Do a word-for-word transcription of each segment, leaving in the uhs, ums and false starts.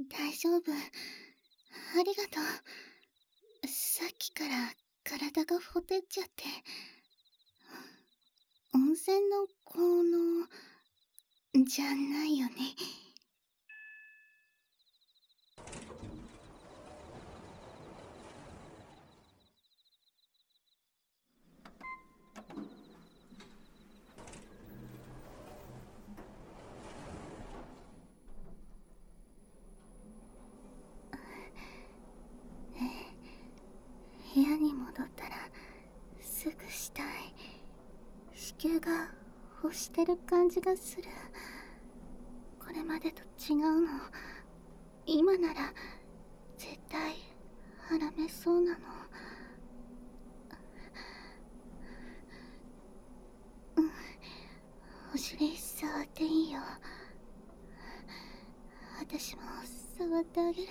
大丈夫。ありがとう。さっきから体がほてっちゃって。温泉の効能じゃないよね。部屋に戻ったらすぐしたい。子宮が欲してる感じがする。これまでと違うの。今なら絶対はらめそうなの。うん、お尻触っていいよ。私も触ってあげる。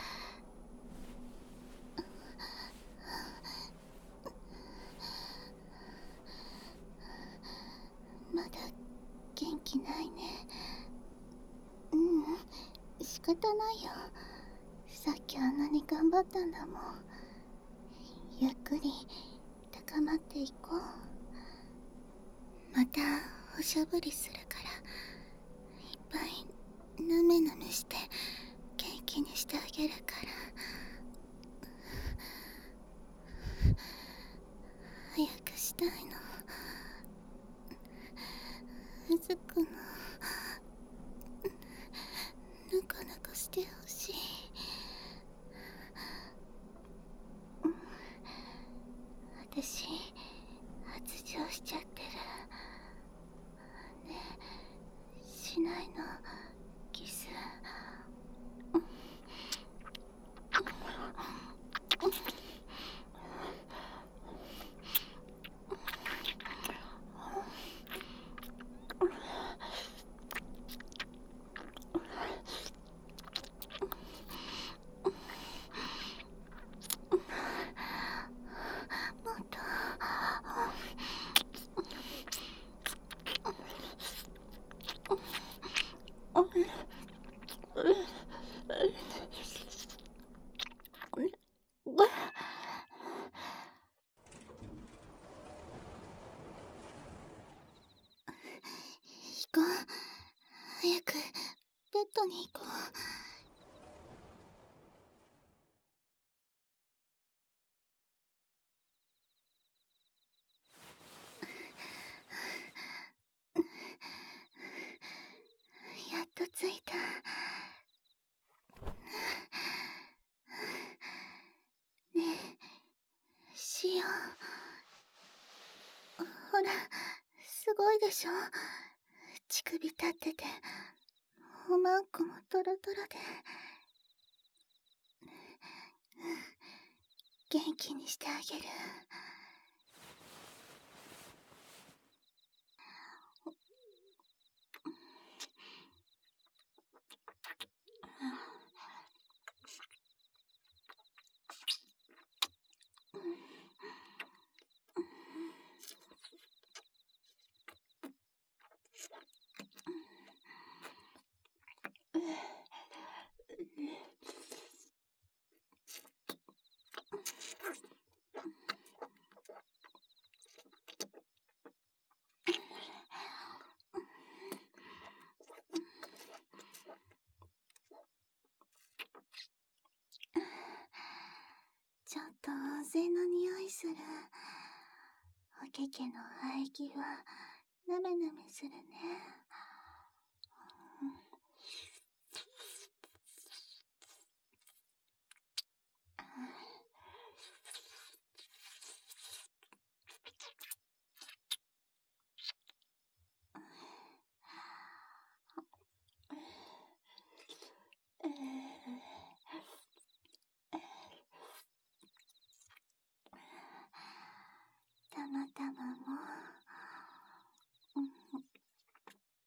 まだ元気ないね。ううん仕方ないよ。さっきあんなに頑張ったんだもん。ゆっくり高まっていこう。またおしゃぶりするからいっぱいぬめぬめして元気にしてあげるから。早くしたいの。うずくの。ぬかぬかしてほしい。私発情しちゃってる。ねえしないのキス。もっと。行こう。早くベッドに行こう。やっと着いた。ねえしよう。ほらすごいでしょ。乳首立ってておまんこもトロトロで。元気にしてあげる。ちょっと温泉の匂いする。おけけの排気はなめなめするね。たまたまも。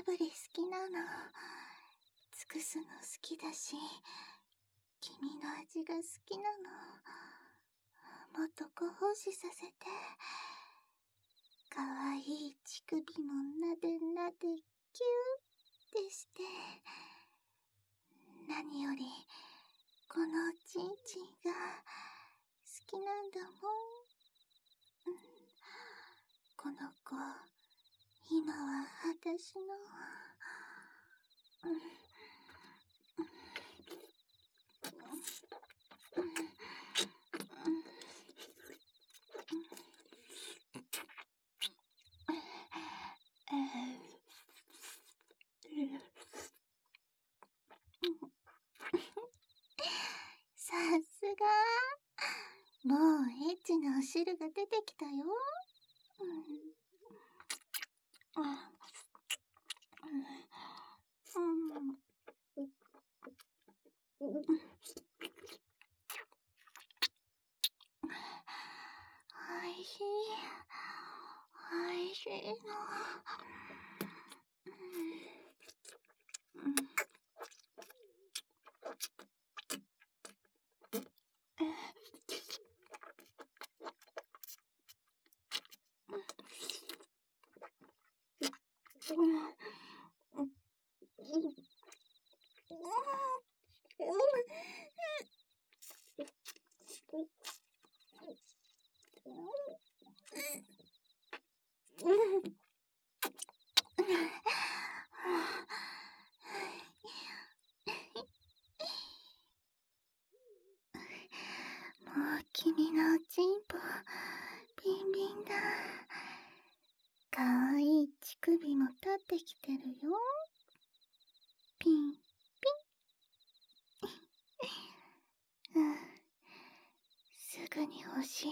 ぶり好きなの。尽くすの好きだし、君の味が好きなの。もっとご奉仕させて。かわいい乳首もなでなでキューってして。何よりこのちんちんが好きなんだもん。この子、今は私の。さすが。もうエッチなお汁が出てきたよ。うん。うん。おいしい。おいしいの。もう君のおちんぽビンビンだ。かわいい乳首も立ってきてるよ。ピンピン。うん、すぐに欲しい。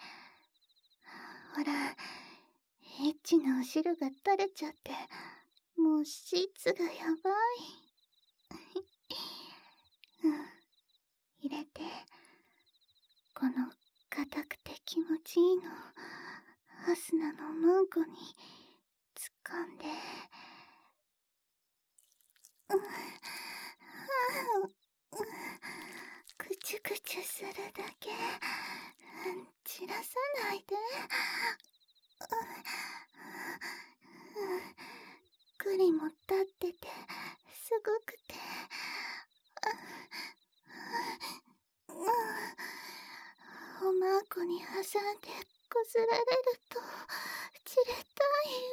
ほら、エッチなお汁が垂れちゃって、もうシーツがやばい。うん、入れて。この硬くて気持ちいいの、アスナのマンコに突っ込んで。うん、はあ、うん、くちゅくちゅするだけ。散らさないで。クリも立っててすごくて。おまんこに挟んでこすられると散れたい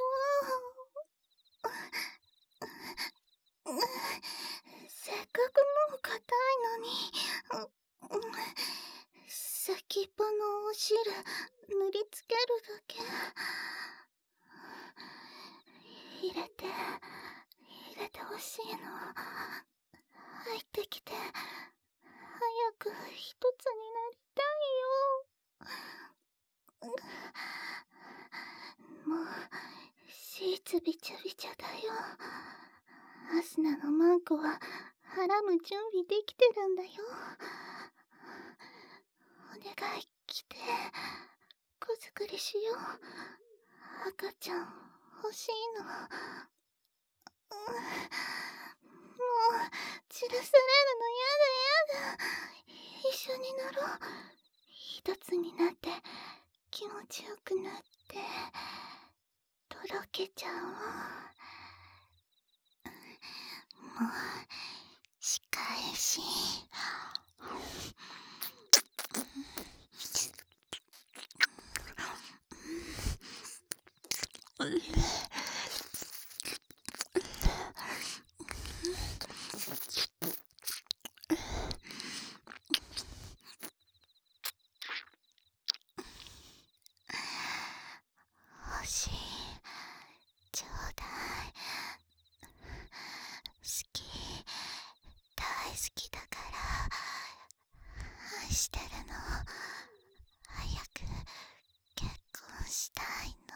よ。せっかくもう硬いのに、先っぽのお汁塗りつけるだけ。入れて入れてほしいの。入ってきて早く一つになりたいよ。もうシーツびちゃびちゃだよ。アスナのマンコははらむ準備できてるんだよ。お願い来て、子作りしよう。赤ちゃん欲しいの。もう散らされるのやだやだ。一緒になろう。一つになって気持ちよくなってとろけちゃおう。もう仕返し。欲しい、ちょうだい。好き、大好きだから愛してるの。早く結婚したいの。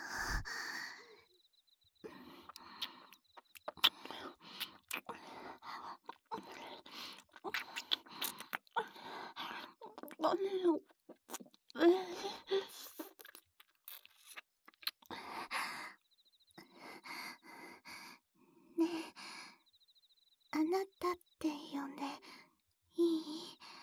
ねあなたって呼んでいい？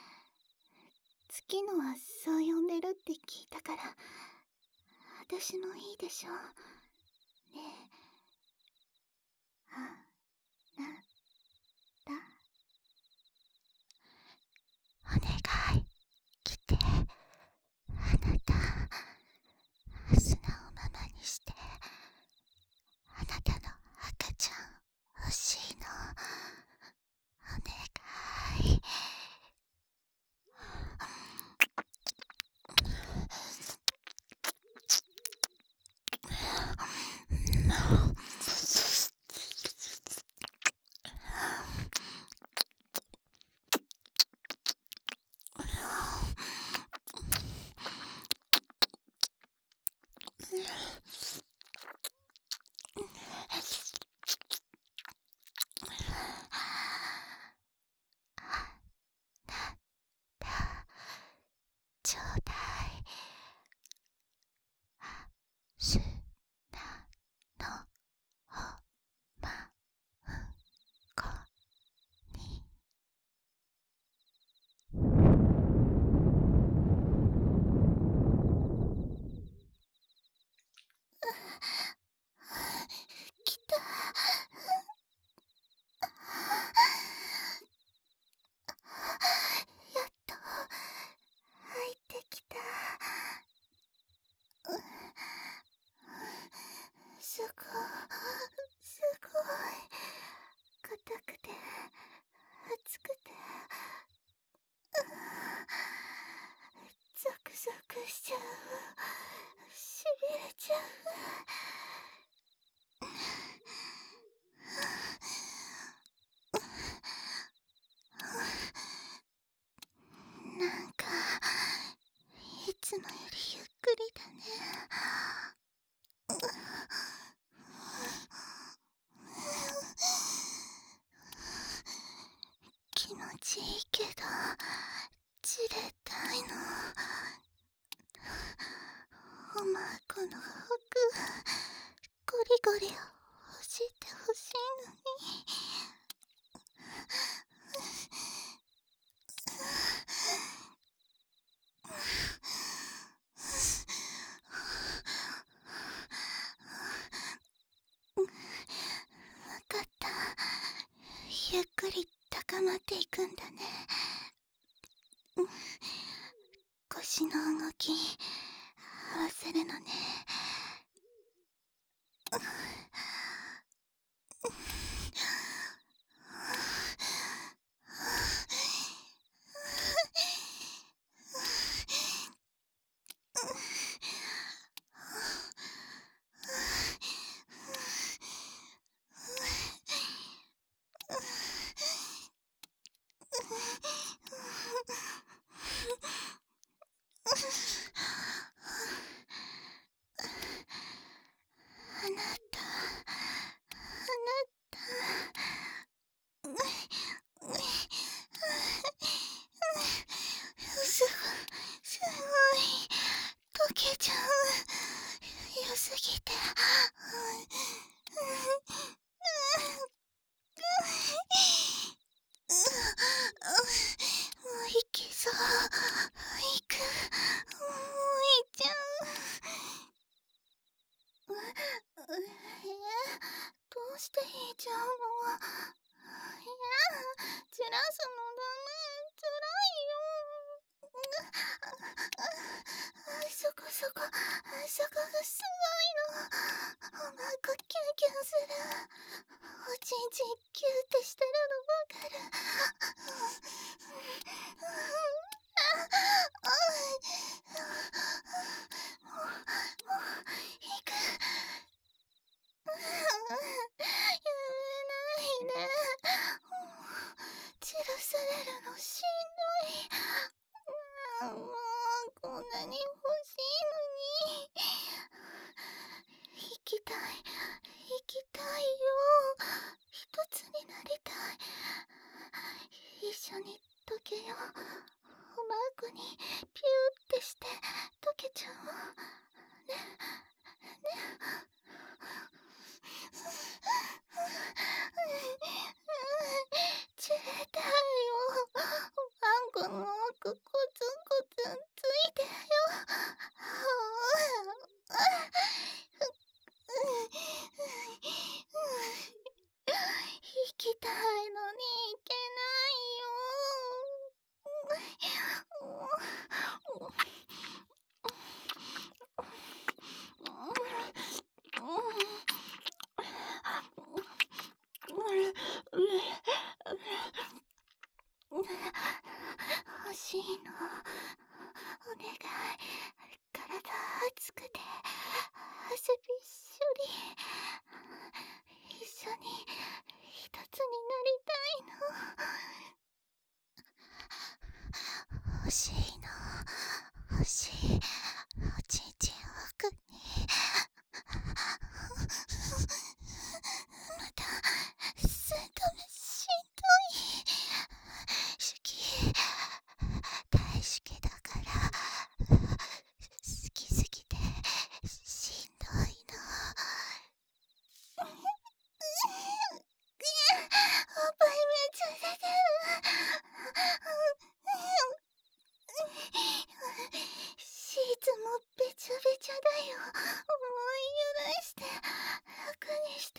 月野はそう呼んでるって聞いたから、私もいいでしょ。ねえ、あなた。お願い、来て。あなた、素直ママにして。あなたの赤ちゃん欲しいの。お願い。ちょうだい。すなのほまんこに。来た。やっと入ってきた。すごい、すごい。硬くて、熱くて、ゾクゾクしちゃう。しびれちゃう。なんか、いつもよりゆっくりだね。気持ちいいけど、じれったいの。おまんこの服、ゴリゴリをほじってほしいのに。わかった。ゆっくり高まっていくんだね。腰の動き合わせるのね。あなた、あなた。すごい、すごい。溶けちゃう。良すぎて。もういけそう。いく。もういっちゃう。え、どうして引いちゃうの？いや、散らすのダメ。つらいよ。そこそこ、そこがすごいの。おまんこキュンキュンする。おちんちんキューってしてるのわかる。もう、もう、いく。やめないで。散らされるのしんどい。もう、こんなに欲しいのに。行きたい、行きたいよ。一つになりたい。一緒に溶けよう。おまんこにピューってして溶けちゃおう。ね、ね。 たいのに行けないよ。欲しいの。お願い。体熱くて汗びっしょり。一緒に一つになりたいの。欲しいの。欲しい。おちんちん奥に。まだ寸止めしんどい。好き。大好きだから好きすぎてしんどいの。おっぱいめっちゃ出てる。シーツもべちゃべちゃだよ。もう許して楽にして。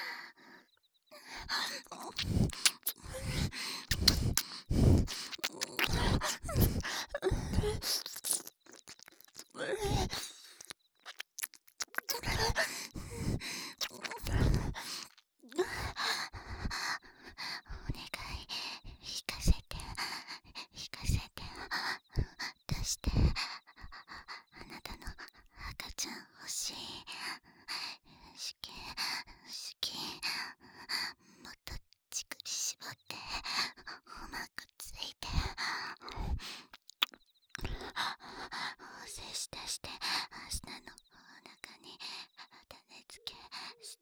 お願い、引かせて、引かせて、出して。あなたの赤ちゃん欲しい。好き、好き。もっと乳首絞って、うまくついて。精子出して、明日のお腹に種付けして。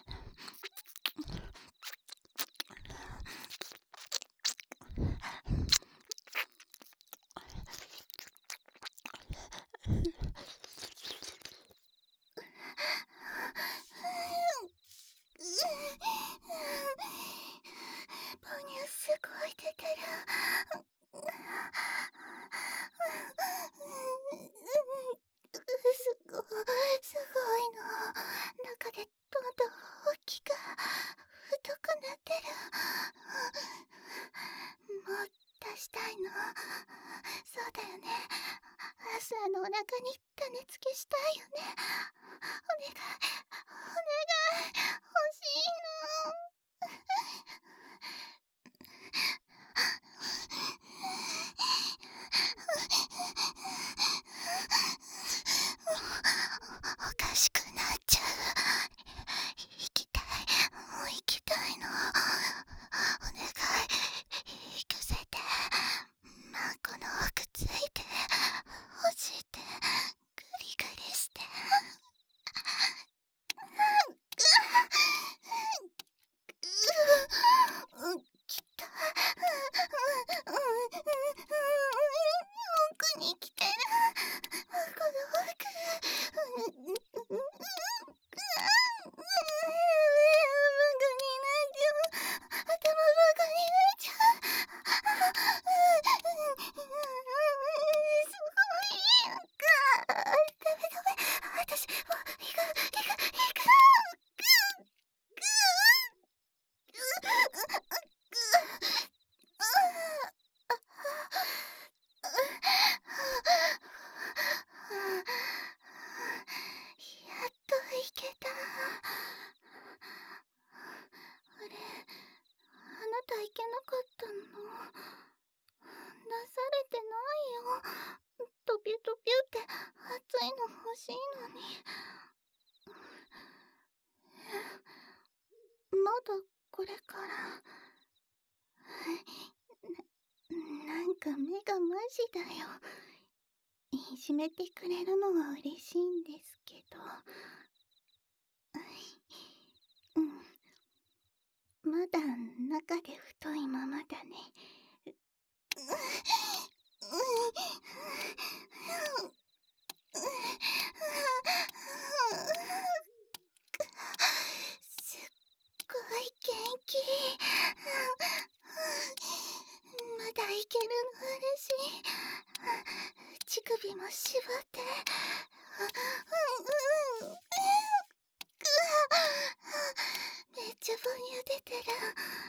母乳すごい出てる。すごい、すごいの。中でどんどん大きく、太くなってる。もう出したいの。そうだよね。アスラのお腹に種付けしたいよね。お願い、お願い、欲しいの。おかしくなっちゃう。行きたい、もう行きたいの。お願い、行かせて。マンコの奥ついて、ほじって、グリグリして。うん、きた。奥に来てる。この奥。バカになっちゃう。頭バカになっちゃう。すごいやんか。ダメダメ。私、もう、行く、行く、行く。やっと行けた。あれ、あなた行けなかったの？出されてないよ。トピュトピュって熱いの欲しいのに。まだこれから。な、なんか目がマジだよ。いじめてくれるのは嬉しいんですけど。うん。まだ中で太いままだね。すっごい元気。まだいけるの嬉しい。乳首も絞って。めっちゃ母乳出てる。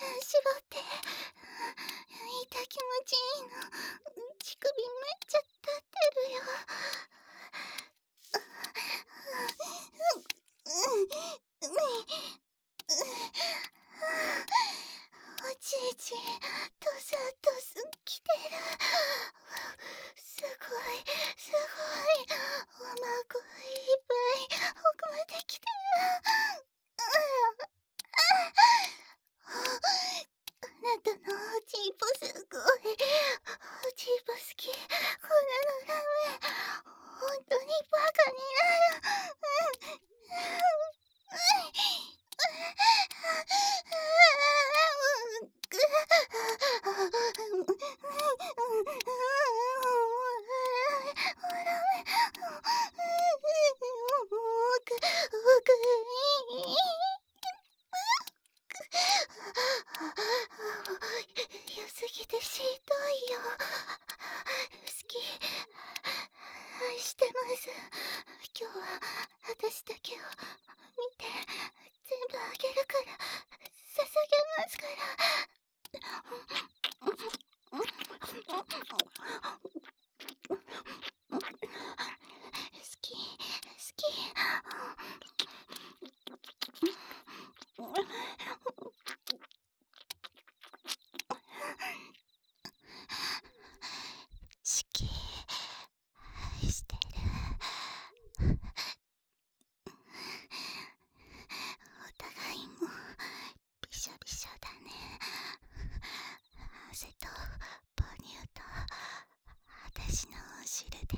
絞って。痛気持ちいいの。乳首めっちゃ立ってるよ。おちいちとさとすきてる。すごいすごい。おまこいっぱい奥まで来てる。あなたのおちんぽすごい。おちんぽ好き。こんなのダメ。ほんとにバカになる。良すぎてしんどいよ。好き。愛してます。今日は私だけを見て、全部あげるから、捧げますから。好き、好き。好き、愛してる。お互いもびしょびしょだね。汗と母乳と私のお汁で。で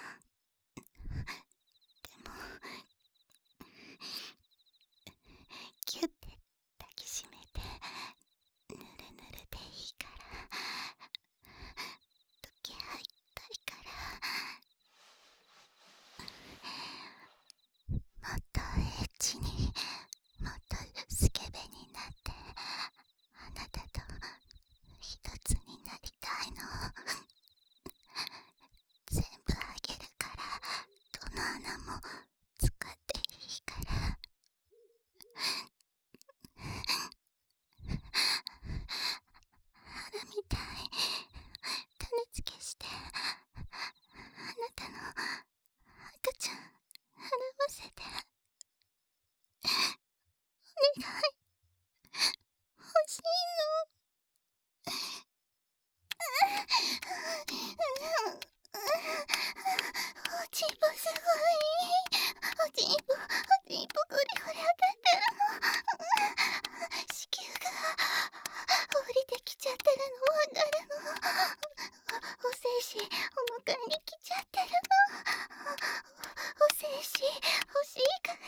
もキュッて抱きしめて、ぬるぬるでいいから、溶け合いたいから。もっとエッチに、もっとスケベになって、あなたと一つになりたいの。全部あげるから、どの穴も使っていいから。腹みたい。種付けして、あなたの赤ちゃん払わせて。お願い。欲しいの。おちんぽすごい。おちんぽ、おちんぽゴリゴリ当たってるの。子宮が降りてきちゃってるのわかるの。お精子お迎えに来ちゃってるの。お精子欲しいから。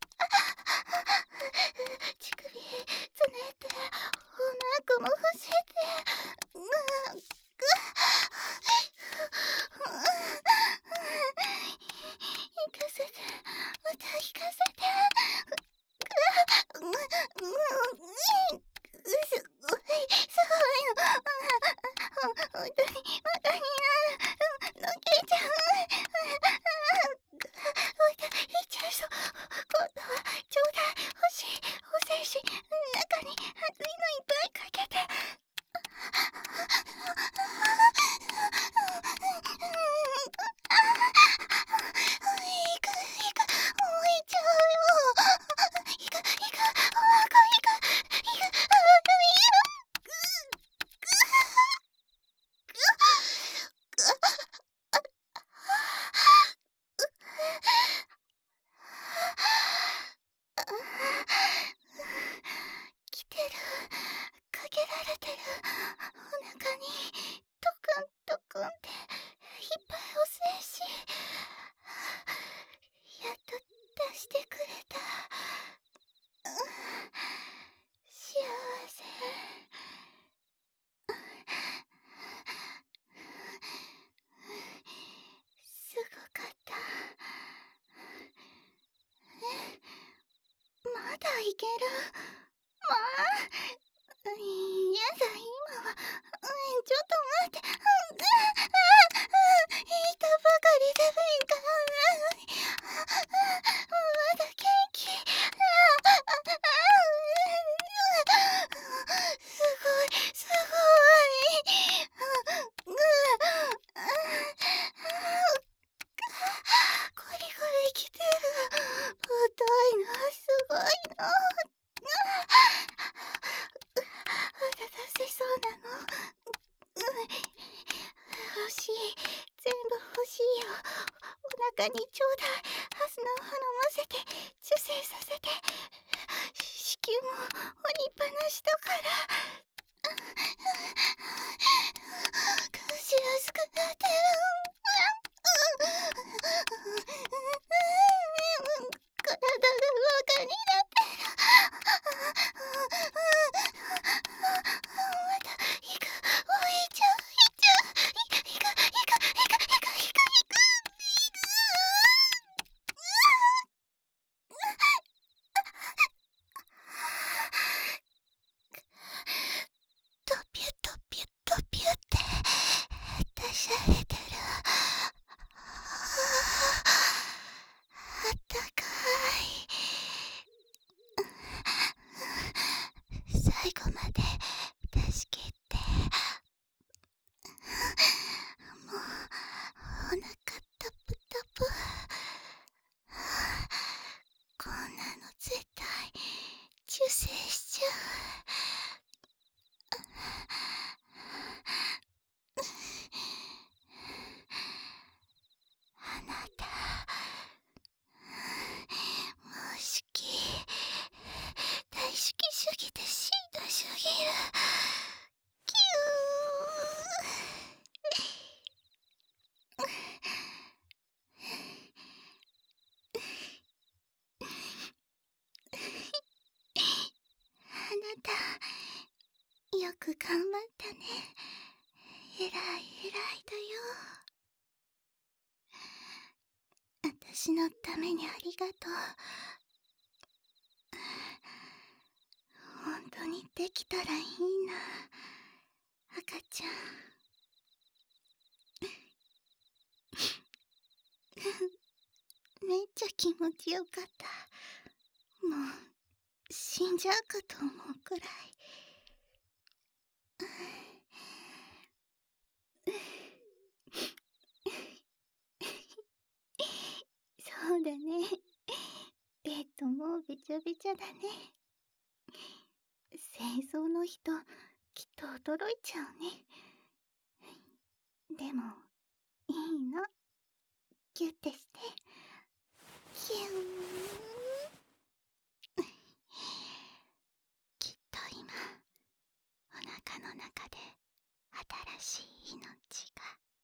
乳首つねっておなこも伏せて。うっ行かせて、また行かせて。うううすごいすごいの。ほんとにバカになる。のけちゃう。おいた、いっちゃいそう。今度はちょうだい。欲しいお精子、中に熱いのいっぱいかけて。いくいく、もういっちゃうよ。いくいく、おなかいくいく、あい来てる、かけられてる。お腹にトクントクンっていっぱいお精子。やっと出してくれた。幸せ。すごかった。え、まだいける。まあ、やだ、今は。ちょっと待って。言ったばかりで敏感なのに。まだ元気。 かにちょうだい。ハスの花混ぜて受精させて。子宮も鬼っぱなしだから。口がすくなってる。体がバカになってる。また行く。おいちゃういっちゃう。行く行く行く行く行く行く行く行く。トピュトピュトピュって出されてる。あったかい。最後まで出し切って。もうお腹タプタプ。こんなの絶対受精しちゃう。あなたもう好き。大好きすぎてしんどすぎる。キュー。あなたよく頑張ったね。えらいえらいだよ。私のためにありがとう。本当にできたらいいな、赤ちゃん。めっちゃ気持ちよかった。もう死んじゃうかと思うくらい。そうだね。ベッドもうべちゃべちゃだね。清掃の人きっと驚いちゃうね。でもいいの。キュッてして。キューン。きっと今お腹の中で新しい命が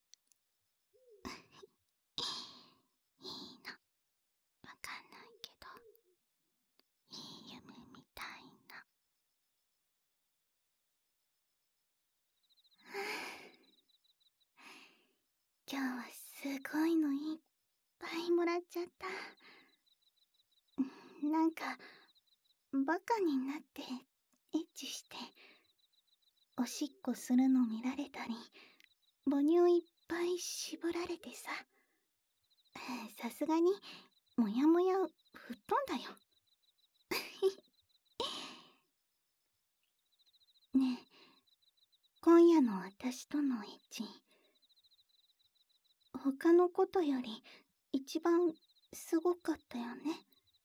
いいの。わかんないけど、いい夢みたいな。今日はすごいのいっぱいもらっちゃった。なんかバカになってエッチしておしっこするの見られたり、母乳いっぱい絞られてさ、さすがにもやもや吹っ飛んだよ。ねえ、今夜の私とのエッチ、他のことより一番すごかったよね。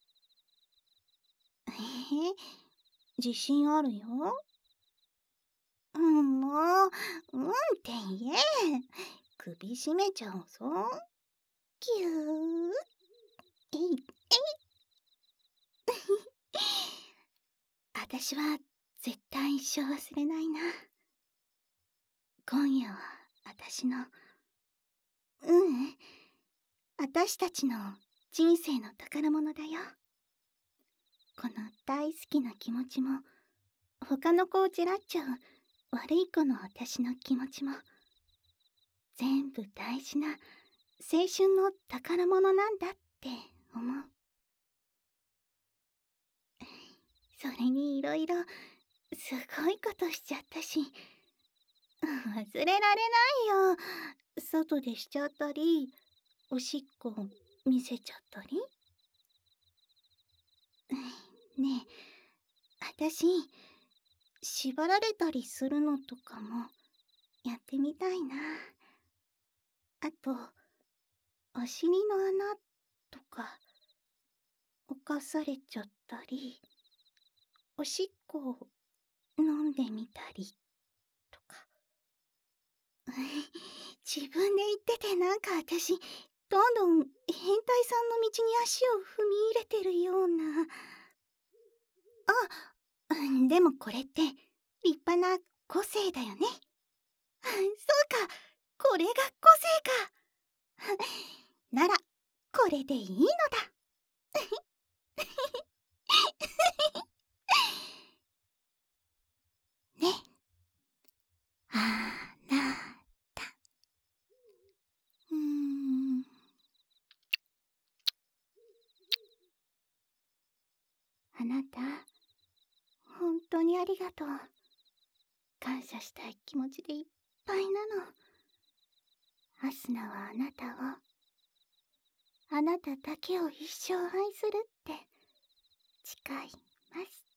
えー、自信あるよ。うん、もう、うんって言え。首絞めちゃうぞ。キュー。えい、えい。私は絶対一生忘れないな。今夜は私の、うん、私たちの人生の宝物だよ。この大好きな気持ちも、他の子をじらっちゃう悪い子の私の気持ちも、全部大事な青春の宝物なんだって思う。それにいろいろすごいことしちゃったし、忘れられないよ。外でしちゃったり、おしっこ見せちゃったり。ねえ、あたし縛られたりするのとかもやってみたいな。あとお尻の穴とか犯されちゃったり、おしっこを飲んでみたりとか。自分で言っててなんかあたしどんどん変態さんの道に足を踏み入れてるような。あ、でもこれって立派な個性だよね。そうか、これが個性か。ならこれでいいのだ。ね、あなた。うーん。あなた、本当にありがとう。感謝したい気持ちでいっぱいなの。アスナはあなたを、あなただけを一生愛するって誓います。